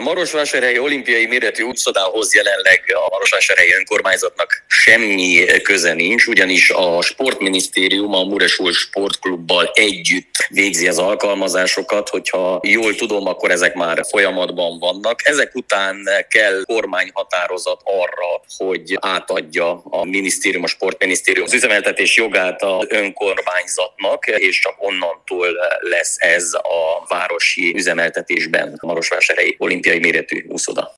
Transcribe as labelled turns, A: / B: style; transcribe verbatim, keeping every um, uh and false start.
A: Marosvásárhelyi olimpiai méretű úszodához jelenleg a marosvásárhelyi önkormányzatnak semmi köze nincs, ugyanis a sportminisztérium a Muresul Sportklubbal együtt végzi az alkalmazásokat, hogyha jól tudom, akkor ezek már folyamatban vannak. Ezek után kell kormányhatározat arra, hogy átadja a minisztérium, a sportminisztérium az üzemeltetés jogát az önkormányzatnak, és csak onnantól lesz ez a városi üzemeltetésben a marosvásárhelyi olimpiai méretű úszoda.